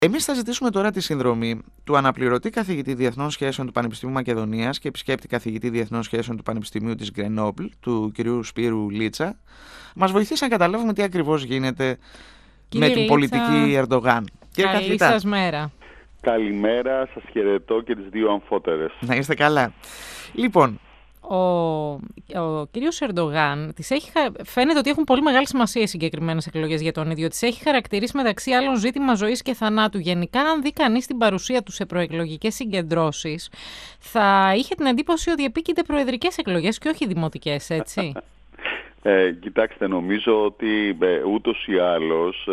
Εμείς θα ζητήσουμε τώρα τη συνδρομή του αναπληρωτή καθηγητή Διεθνών Σχέσεων του Πανεπιστημίου Μακεδονίας και επισκέπτη καθηγητή Διεθνών Σχέσεων του Πανεπιστημίου της Γκρενόμπλ, του κ. Σπύρου Λίτσα. Μας βοηθήσει να καταλάβουμε τι ακριβώς γίνεται με την πολιτική Ερντογάν. Καλή σας μέρα. Καλημέρα, σας χαιρετώ και τις δύο αμφότερες. Να είστε καλά. Λοιπόν, ο κύριος Ερντογάν φαίνεται ότι έχουν πολύ μεγάλη σημασία οι συγκεκριμένες εκλογές για τον ίδιο. Τις έχει χαρακτηρίσει μεταξύ άλλων ζήτημα ζωής και θανάτου. Γενικά, αν δει κανείς την παρουσία του σε προεκλογικές συγκεντρώσεις, θα είχε την εντύπωση ότι επίκειται προεδρικές εκλογές και όχι δημοτικές, έτσι. Κοιτάξτε, νομίζω ότι ούτως ή άλλως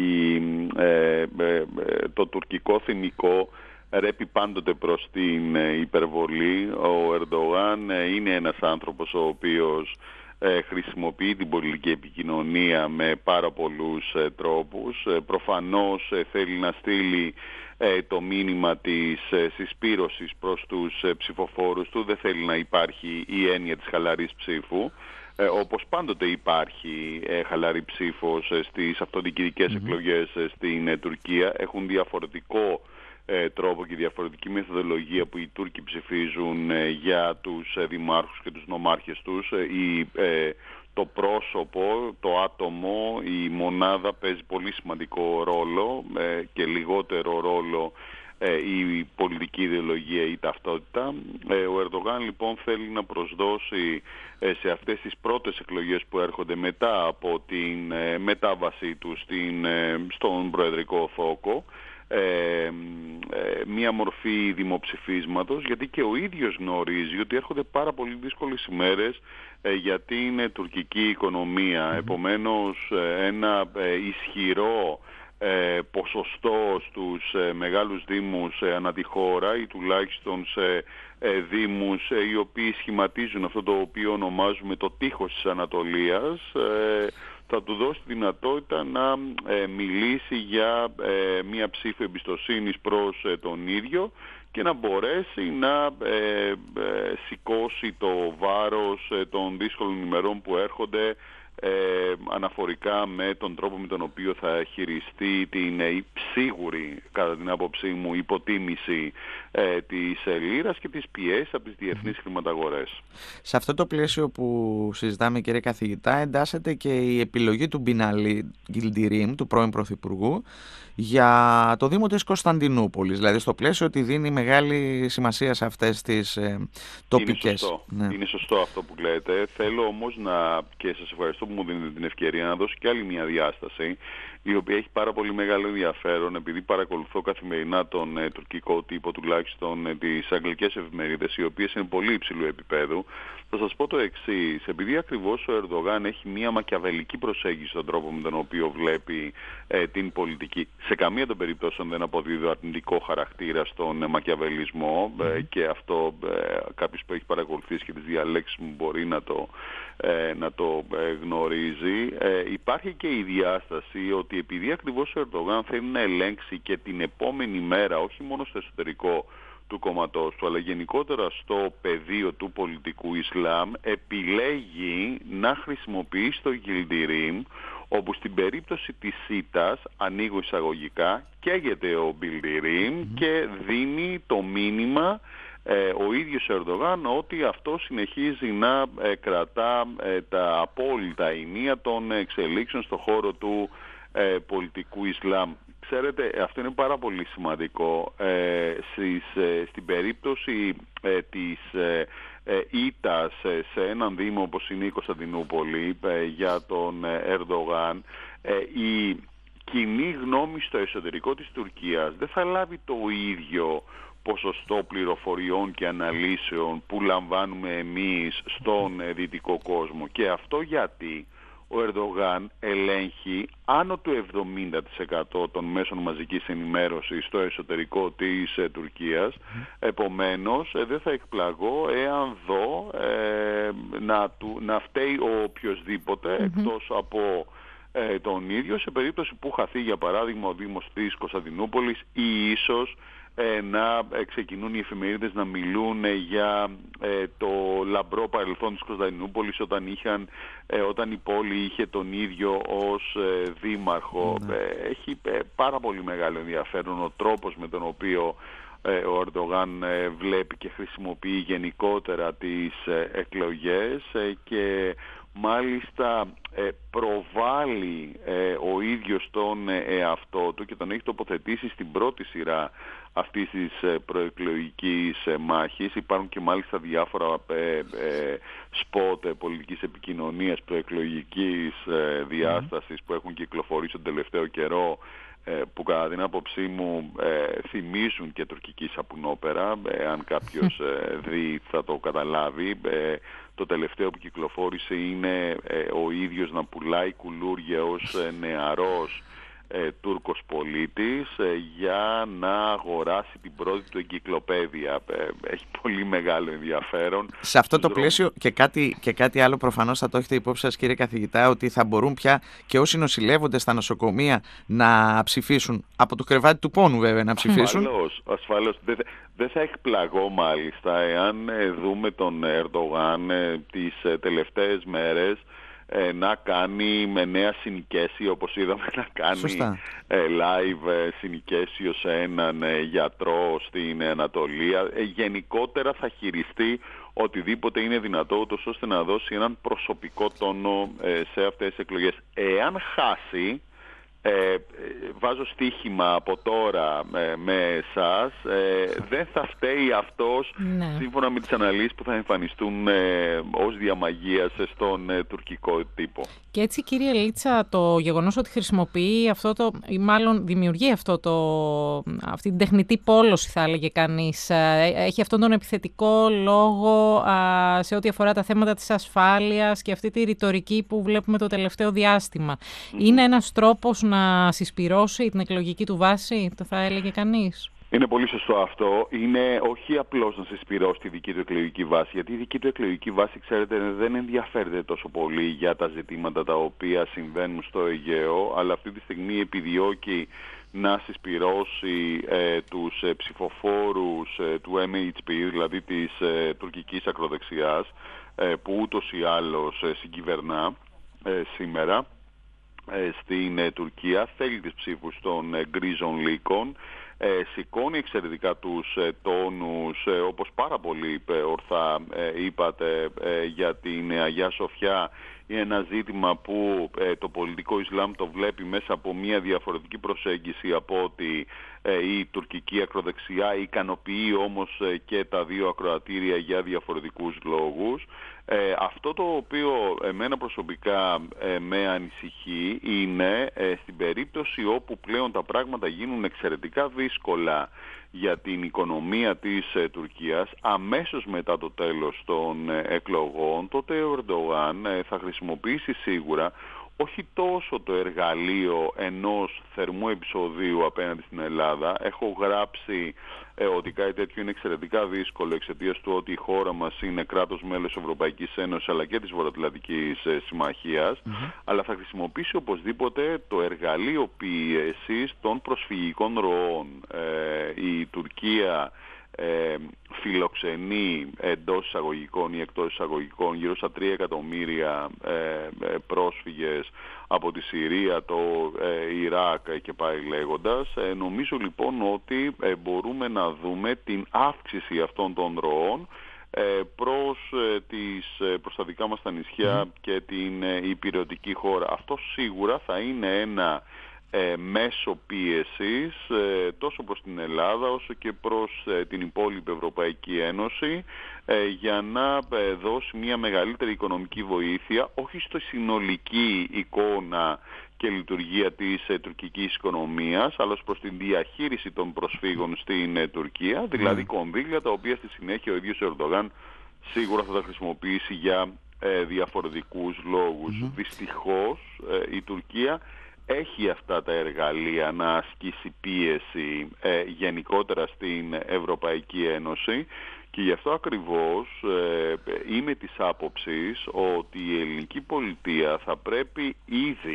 το τουρκικό θυμικό ρέπει πάντοτε προς την υπερβολή. Ο Ερντογάν είναι ένας άνθρωπος ο οποίος χρησιμοποιεί την πολιτική επικοινωνία με πάρα πολλούς τρόπους. Προφανώς θέλει να στείλει το μήνυμα της συσπήρωσης προς τους ψηφοφόρους του. Δεν θέλει να υπάρχει η έννοια της χαλαρής ψήφου. Όπως πάντοτε υπάρχει χαλαρή ψήφος στις αυτοδιοικητικές εκλογές στην Τουρκία. Έχουν διαφορετικό τρόπο και διαφορετική μεθοδολογία που οι Τούρκοι ψηφίζουν για τους δημάρχους και τους νομάρχες τους. Το πρόσωπο, το άτομο, η μονάδα παίζει πολύ σημαντικό ρόλο και λιγότερο ρόλο η πολιτική ιδεολογία ή η ταυτότητα. Ο Ερντογάν λοιπόν θέλει να προσδώσει σε αυτές τις πρώτες εκλογές που έρχονται μετά από την μετάβασή του στον προεδρικό θόκο μία μορφή δημοψηφίσματος, γιατί και ο ίδιος γνωρίζει ότι έρχονται πάρα πολύ δύσκολες ημέρες για την τουρκική οικονομία. Επομένως ένα ισχυρό ποσοστό στους μεγάλους δήμους ανά τη χώρα ή τουλάχιστον σε δήμους οι οποίοι σχηματίζουν αυτό το οποίο ονομάζουμε το τείχος της Ανατολίας, θα του δώσει τη δυνατότητα να μιλήσει για μια ψήφο εμπιστοσύνης προς τον ίδιο και να μπορέσει να σηκώσει το βάρος των δύσκολων ημερών που έρχονται αναφορικά με τον τρόπο με τον οποίο θα χειριστεί την σίγουρη, κατά την άποψή μου, υποτίμηση της λίρας και τις πιέσεις από τις διεθνείς χρηματαγορές. Σε αυτό το πλαίσιο που συζητάμε, κύριε καθηγητά, εντάσσεται και η επιλογή του Μπιναλί Γκιλντιρίμ, του πρώην Πρωθυπουργού, για το Δήμο της Κωνσταντινούπολης, δηλαδή στο πλαίσιο ότι δίνει μεγάλη σημασία σε αυτές τις τοπικές. Είναι σωστό αυτό που λέτε. Θέλω όμως και σας ευχαριστώ που μου δίνετε την ευκαιρία να δώσω και άλλη μια διάσταση, η οποία έχει πάρα πολύ μεγάλο ενδιαφέρον, επειδή παρακολουθώ καθημερινά τον τουρκικό τύπο, τουλάχιστον τις αγγλικές εφημερίδες, οι οποίες είναι πολύ υψηλού επίπεδου. Θα σας πω το εξής: επειδή ακριβώς ο Ερντογάν έχει μια μακιαβελική προσέγγιση στον τρόπο με τον οποίο βλέπει την πολιτική, σε καμία των περιπτώσεων δεν αποδίδω αρνητικό χαρακτήρα στον μακιαβελισμό, και αυτό κάποιος που έχει παρακολουθήσει και τις διαλέξεις μου μπορεί να το γνωρίζει. Υπάρχει και η διάσταση ότι επειδή ακριβώς ο Ερντογάν θέλει να ελέγξει και την επόμενη μέρα, όχι μόνο στο εσωτερικό του κόμματός του, αλλά γενικότερα στο πεδίο του πολιτικού Ισλάμ, επιλέγει να χρησιμοποιήσει το Γκιλντιρίμ, όπου στην περίπτωση της ΣΥΤΑΣ, ανοίγω εισαγωγικά, καίγεται ο Γκιλντιρίμ και δίνει το μήνυμα ο ίδιος Ερντογάν ότι αυτό συνεχίζει να κρατά τα απόλυτα ενία των εξελίξεων στον χώρο του πολιτικού Ισλάμ. Ξέρετε, αυτό είναι πάρα πολύ σημαντικό. Στην περίπτωση της ήττας σε έναν δήμο όπως είναι η Κωνσταντινούπολη για τον Ερντογάν, η κοινή γνώμη στο εσωτερικό της Τουρκίας δεν θα λάβει το ίδιο ποσοστό πληροφοριών και αναλύσεων που λαμβάνουμε εμείς στον δυτικό κόσμο. Και αυτό γιατί ο Ερντογάν ελέγχει άνω του 70% των μέσων μαζικής ενημέρωσης στο εσωτερικό της Τουρκίας. Επομένως, δεν θα εκπλαγώ εάν δω να φταίει ο οποιοσδήποτε, εκτός από τον ίδιο σε περίπτωση που χαθεί για παράδειγμα ο Δήμος της Κωνσταντινούπολης ή ίσως να ξεκινούν οι εφημερίδες να μιλούν για το λαμπρό παρελθόν της Κωνσταντινούπολης όταν η πόλη είχε τον ίδιο ως δήμαρχο. Έχει πάρα πολύ μεγάλο ενδιαφέρον ο τρόπος με τον οποίο ο Ερντογάν βλέπει και χρησιμοποιεί γενικότερα τις εκλογές και μάλιστα προβάλλει ο ίδιος τον εαυτό του και τον έχει τοποθετήσει στην πρώτη σειρά αυτής της προεκλογικής μάχης. Υπάρχουν και μάλιστα διάφορα σποτ πολιτικής επικοινωνίας προεκλογικής διάστασης που έχουν κυκλοφορήσει τον τελευταίο καιρό, που κατά την άποψή μου θυμίζουν και τουρκική σαπουνόπερα. Αν κάποιος δει θα το καταλάβει. Το τελευταίο που κυκλοφόρησε είναι ο ίδιος να πουλάει κουλούρια ως νεαρός Τούρκος πολίτης για να αγοράσει την πρώτη του εγκυκλοπαίδεια. Έχει πολύ μεγάλο ενδιαφέρον. Σε αυτό το πλαίσιο και κάτι άλλο προφανώς θα το έχετε υπόψη σας, κύριε καθηγητά, ότι θα μπορούν πια και όσοι νοσηλεύονται στα νοσοκομεία να ψηφίσουν, από το κρεβάτι του πόνου βέβαια να ψηφίσουν. Ασφαλώς. Δεν θα εκπλαγώ μάλιστα εάν δούμε τον Ερντογάν τις τελευταίες μέρες να κάνει με νέα συνοικέσιο, όπως είδαμε να κάνει live συνοικέσιο σε έναν γιατρό στην Ανατολία. Γενικότερα θα χειριστεί οτιδήποτε είναι δυνατό, ώστε να δώσει έναν προσωπικό τόνο σε αυτές τις εκλογές. Εάν χάσει, βάζω στοίχημα από τώρα με εσάς, δεν θα φταίει αυτός, σύμφωνα με τις αναλύσεις που θα εμφανιστούν ως διαμαγείας στον τουρκικό τύπο. Και έτσι, κύριε Λίτσα, το γεγονός ότι χρησιμοποιεί ή μάλλον δημιουργεί αυτή την τεχνητή πόλωση, θα έλεγε κανείς, έχει αυτόν τον επιθετικό λόγο σε ό,τι αφορά τα θέματα της ασφάλειας και αυτή τη ρητορική που βλέπουμε το τελευταίο διάστημα. Είναι ένας τρόπος να συσπυρώσει την εκλογική του βάση, το θα έλεγε κανείς? Είναι πολύ σωστό αυτό. Είναι όχι απλώς να συσπυρώσει τη δική του εκλογική βάση, γιατί η δική του εκλογική βάση, ξέρετε, δεν ενδιαφέρεται τόσο πολύ για τα ζητήματα τα οποία συμβαίνουν στο Αιγαίο, αλλά αυτή τη στιγμή επιδιώκει να συσπυρώσει τους ψηφοφόρους του MHP, δηλαδή της τουρκικής ακροδεξιάς, που ούτως ή άλλως συγκυβερνά σήμερα στην Τουρκία. Θέλει τις ψήφους των γκρίζων λύκων, σηκώνει εξαιρετικά τους τόνους, όπως πάρα πολύ ορθά είπατε, για την Αγιά Σοφιά. Είναι ένα ζήτημα που το πολιτικό Ισλάμ το βλέπει μέσα από μια διαφορετική προσέγγιση από ότι η τουρκική ακροδεξιά, ικανοποιεί όμως και τα δύο ακροατήρια για διαφορετικούς λόγους. Αυτό το οποίο εμένα προσωπικά με ανησυχεί είναι στην περίπτωση όπου πλέον τα πράγματα γίνουν εξαιρετικά δύσκολα για την οικονομία της Τουρκίας αμέσως μετά το τέλος των εκλογών, τότε ο Ερντογάν θα χρησιμοποιήσει σίγουρα όχι τόσο το εργαλείο ενός θερμού επεισοδίου απέναντι στην Ελλάδα. Έχω γράψει ότι κάτι τέτοιο είναι εξαιρετικά δύσκολο εξαιτίας του ότι η χώρα μας είναι κράτος μέλος Ευρωπαϊκής Ένωσης αλλά και της Βορειοατλαντικής Συμμαχίας, αλλά θα χρησιμοποιήσει οπωσδήποτε το εργαλείο πίεσης των προσφυγικών ροών. Η Τουρκία φιλοξενεί εντός εισαγωγικών ή εκτός εισαγωγικών γύρω στα 3 εκατομμύρια πρόσφυγες από τη Συρία, το Ιράκ και πάει λέγοντας. Νομίζω λοιπόν ότι μπορούμε να δούμε την αύξηση αυτών των ροών προς τα δικά μας τα νησιά και την υπηρετική χώρα. Αυτό σίγουρα θα είναι ένα μέσο πίεσης τόσο προς την Ελλάδα όσο και προς την υπόλοιπη Ευρωπαϊκή Ένωση για να δώσει μια μεγαλύτερη οικονομική βοήθεια, όχι στο συνολική εικόνα και λειτουργία της τουρκικής οικονομίας, αλλά προς την διαχείριση των προσφύγων στην Τουρκία, δηλαδή κονδύλια τα οποία στη συνέχεια ο ίδιος Ερντογάν σίγουρα θα τα χρησιμοποιήσει για διαφορετικούς λόγους. Δυστυχώς η Τουρκία έχει αυτά τα εργαλεία να ασκήσει πίεση γενικότερα στην Ευρωπαϊκή Ένωση και γι' αυτό ακριβώς είμαι της άποψης ότι η ελληνική πολιτεία θα πρέπει ήδη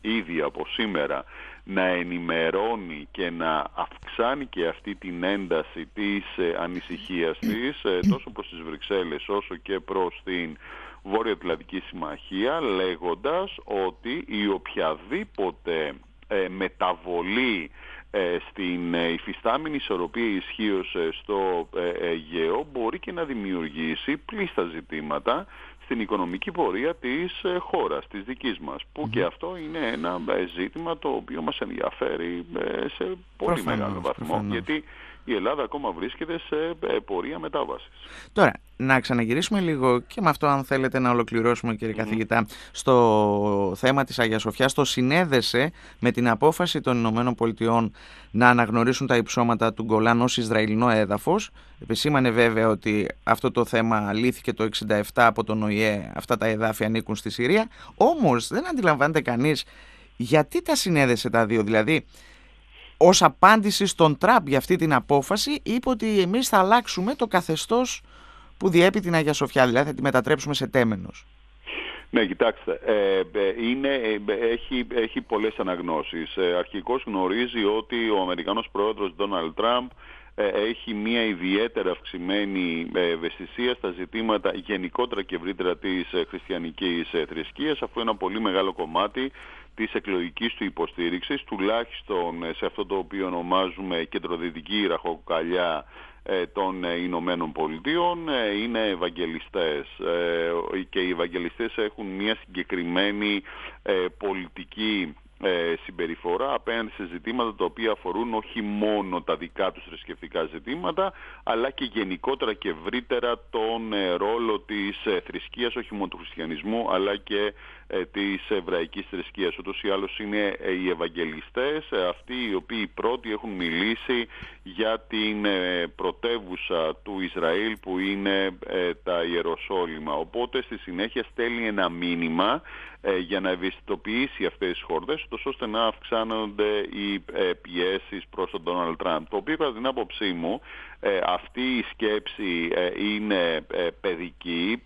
ήδη από σήμερα να ενημερώνει και να αυξάνει και αυτή την ένταση της ανησυχίας της τόσο προς τις Βρυξέλλες όσο και προς την Βόρειο-Ατλαντική Συμμαχία, λέγοντας ότι η οποιαδήποτε μεταβολή στην υφιστάμενη ισορροπία ισχύως στο Αιγαίο μπορεί και να δημιουργήσει πλήστα ζητήματα στην οικονομική πορεία της χώρας, της δικής μας, που και αυτό είναι ένα ζήτημα το οποίο μας ενδιαφέρει σε πολύ μεγάλο βαθμό, γιατί η Ελλάδα ακόμα βρίσκεται σε πορεία μετάβασης. Τώρα, να ξαναγυρίσουμε λίγο και με αυτό, αν θέλετε να ολοκληρώσουμε, κύριε καθηγητά, στο θέμα της Αγίας Σοφιάς. Το συνέδεσε με την απόφαση των Ηνωμένων Πολιτειών να αναγνωρίσουν τα υψώματα του Γκολάν ως Ισραηλινό έδαφος. Επισήμανε βέβαια ότι αυτό το θέμα λύθηκε το 1967 από τον ΟΗΕ, αυτά τα εδάφια ανήκουν στη Συρία. Όμως δεν αντιλαμβάνεται κανείς γιατί τα συνέδεσε τα δύο, δηλαδή ως απάντηση στον Τραμπ για αυτή την απόφαση είπε ότι εμείς θα αλλάξουμε το καθεστώς που διέπει την Αγία Σοφιά, δηλαδή θα τη μετατρέψουμε σε τέμενος. Ναι, κοιτάξτε, έχει πολλές αναγνώσεις. Αρχικώς γνωρίζει ότι ο Αμερικανός πρόεδρος Ντόναλντ Τραμπ έχει μια ιδιαίτερα αυξημένη ευαισθησία στα ζητήματα γενικότερα και ευρύτερα της χριστιανικής θρησκείας, αφού ένα πολύ μεγάλο κομμάτι της εκλογικής του υποστήριξης, τουλάχιστον σε αυτό το οποίο ονομάζουμε κεντροδυτική ραχοκοκαλιά των Ηνωμένων Πολιτείων, είναι ευαγγελιστές, και οι ευαγγελιστές έχουν μια συγκεκριμένη πολιτική συμπεριφορά απέναντι σε ζητήματα τα οποία αφορούν όχι μόνο τα δικά τους θρησκευτικά ζητήματα, αλλά και γενικότερα και ευρύτερα τον ρόλο της θρησκείας, όχι μόνο του χριστιανισμού αλλά και της εβραϊκής θρησκείας. Ούτως ή άλλως είναι οι ευαγγελιστές αυτοί οι οποίοι πρώτοι έχουν μιλήσει για την πρωτεύουσα του Ισραήλ που είναι τα Ιεροσόλυμα. Οπότε στη συνέχεια στέλνει ένα μήνυμα για να ευαισθητοποιήσει αυτές τις χώρες, ώστε να αυξάνονται οι πιέσεις προς τον Ντόναλντ Τραμπ. Το οποίο κατά την άποψή μου αυτή η σκέψη είναι παιδική.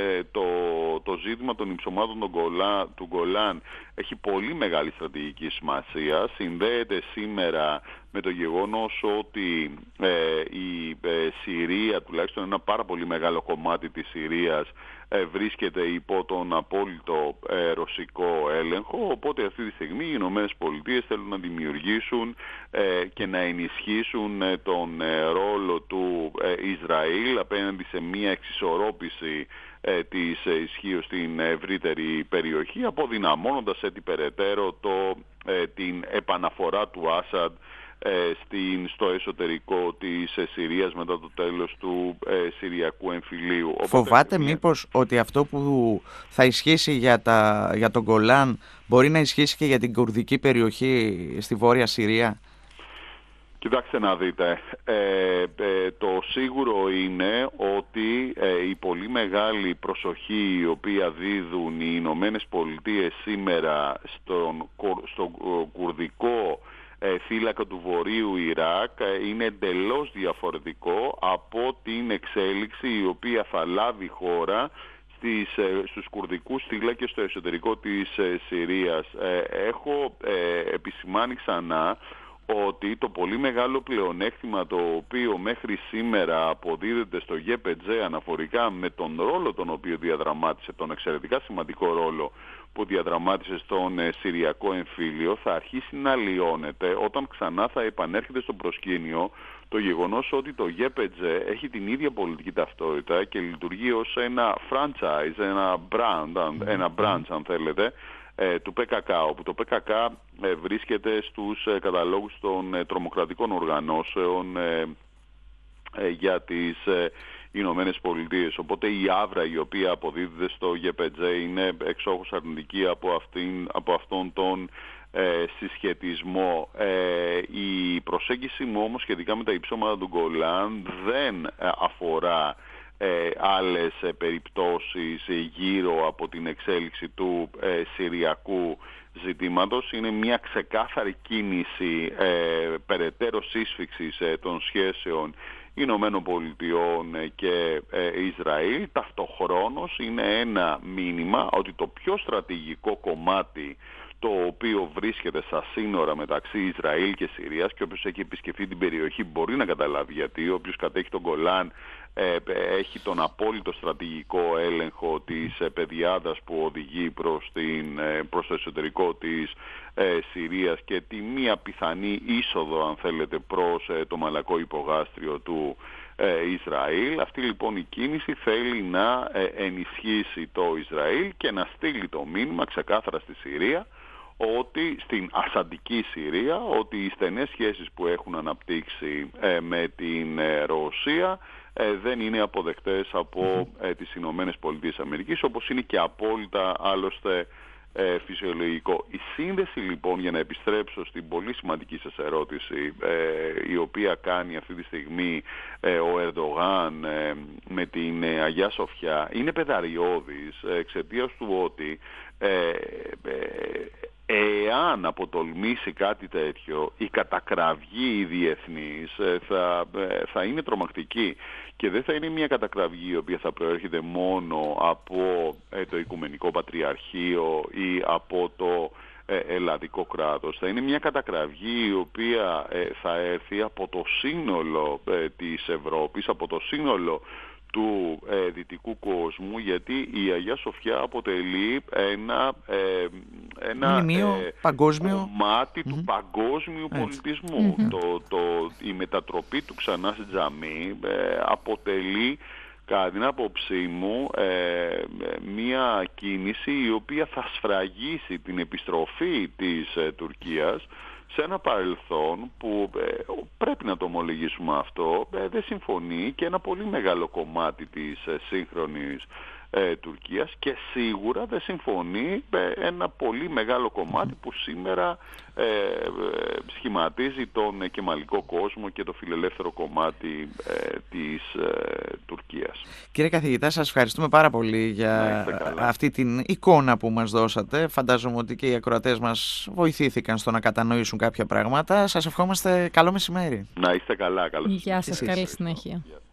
Το ζήτημα των υψωμάτων του Γκολάν έχει πολύ μεγάλη στρατηγική σημασία. Συνδέεται σήμερα με το γεγονός ότι η Συρία, τουλάχιστον ένα πάρα πολύ μεγάλο κομμάτι της Συρίας, βρίσκεται υπό τον απόλυτο ρωσικό έλεγχο, οπότε αυτή τη στιγμή οι Ηνωμένες Πολιτείες θέλουν να δημιουργήσουν και να ενισχύσουν τον ρόλο του Ισραήλ απέναντι σε μια εξισορρόπηση της ισχύως στην ευρύτερη περιοχή, αποδυναμώνοντας έτσι περαιτέρω την επαναφορά του Άσαντ στο εσωτερικό της Συρίας μετά το τέλος του Συριακού εμφυλίου. Φοβάται μήπως ότι αυτό που θα ισχύσει για τον Γκολάν μπορεί να ισχύσει και για την κουρδική περιοχή στη Βόρεια Συρία? Κοιτάξτε να δείτε, το σίγουρο είναι ότι η πολύ μεγάλη προσοχή η οποία δίδουν οι Ηνωμένες Πολιτείες σήμερα στον κουρδικό θύλακα του Βορείου Ιράκ είναι εντελώς διαφορετικό από την εξέλιξη η οποία θα λάβει χώρα στους κουρδικούς θύλακες στο εσωτερικό της Συρίας. Έχω επισημάνει ξανά ότι το πολύ μεγάλο πλεονέκτημα το οποίο μέχρι σήμερα αποδίδεται στο ΓΠΤΖ αναφορικά με τον ρόλο τον οποίο διαδραμάτισε, τον εξαιρετικά σημαντικό ρόλο που διαδραμάτισε στον Συριακό εμφύλιο, θα αρχίσει να αλλοιώνεται όταν ξανά θα επανέρχεται στο προσκήνιο το γεγονός ότι το ΓΠΤΖ έχει την ίδια πολιτική ταυτότητα και λειτουργεί ως ένα franchise, ένα brand αν θέλετε, του ΠΚΚ, όπου το ΠΚΚ βρίσκεται στους καταλόγους των τρομοκρατικών οργανώσεων για τις Ηνωμένες Πολιτείες. Οπότε η άβρα η οποία αποδίδεται στο ΓΠΤΖ είναι εξόχως αρνητική από αυτόν τον συσχετισμό. Η προσέγγιση μου όμως σχετικά με τα υψώματα του Γκολάν δεν αφορά άλλες περιπτώσεις γύρω από την εξέλιξη του Συριακού ζητήματος. Είναι μια ξεκάθαρη κίνηση περαιτέρω σύσφυξης των σχέσεων Ηνωμένων Πολιτειών και Ισραήλ. Ταυτοχρόνως είναι ένα μήνυμα ότι το πιο στρατηγικό κομμάτι το οποίο βρίσκεται στα σύνορα μεταξύ Ισραήλ και Συρίας, και όποιος έχει επισκεφθεί την περιοχή μπορεί να καταλάβει γιατί. Όποιος κατέχει τον Γκολάν έχει τον απόλυτο στρατηγικό έλεγχο της πεδιάδας που οδηγεί προς το εσωτερικό της Συρίας και τη μία πιθανή είσοδο, αν θέλετε, προς το μαλακό υπογάστριο του Ισραήλ. Αυτή λοιπόν η κίνηση θέλει να ενισχύσει το Ισραήλ και να στείλει το μήνυμα ξεκάθαρα στη Συρία, ότι στην ασαντική Συρία, ότι οι στενές σχέσεις που έχουν αναπτύξει με την Ρωσία δεν είναι αποδεκτές από τις Ηνωμένες Πολιτείες Αμερικής, όπως είναι και απόλυτα άλλωστε φυσιολογικό. Η σύνδεση λοιπόν, για να επιστρέψω στην πολύ σημαντική σας ερώτηση, η οποία κάνει αυτή τη στιγμή ο Ερντογάν με την Αγιά Σοφιά, είναι πεδαριώδης εξαιτίας του ότι εάν αποτολμήσει κάτι τέτοιο, η κατακραυγή διεθνής θα είναι τρομακτική, και δεν θα είναι μια κατακραυγή η οποία θα προέρχεται μόνο από το Οικουμενικό Πατριαρχείο ή από το ελλαδικό κράτος. Θα είναι μια κατακραυγή η οποία θα έρθει από το σύνολο της Ευρώπης, από το σύνολο του δυτικού κόσμου, γιατί η Αγιά Σοφιά αποτελεί ένα κομμάτι του παγκόσμιου πολιτισμού. Η μετατροπή του ξανά σε τζαμί αποτελεί, κατά την άποψή μου, μια κίνηση η οποία θα σφραγίσει την επιστροφή της Τουρκίας σε ένα παρελθόν που πρέπει να το ομολογήσουμε αυτό, δεν συμφωνεί και ένα πολύ μεγάλο κομμάτι της σύγχρονης Τουρκίας, και σίγουρα δεν συμφωνεί ένα πολύ μεγάλο κομμάτι που σήμερα σχηματίζει τον κεμαλικό κόσμο και το φιλελεύθερο κομμάτι της Τουρκίας. Κύριε καθηγητά, σας ευχαριστούμε πάρα πολύ για αυτή την εικόνα που μας δώσατε. Φαντάζομαι ότι και οι ακροατές μας βοηθήθηκαν στο να κατανοήσουν κάποια πράγματα. Σας ευχόμαστε καλό μεσημέρι. Να είστε καλά. Γεια σας, καλή συνέχεια.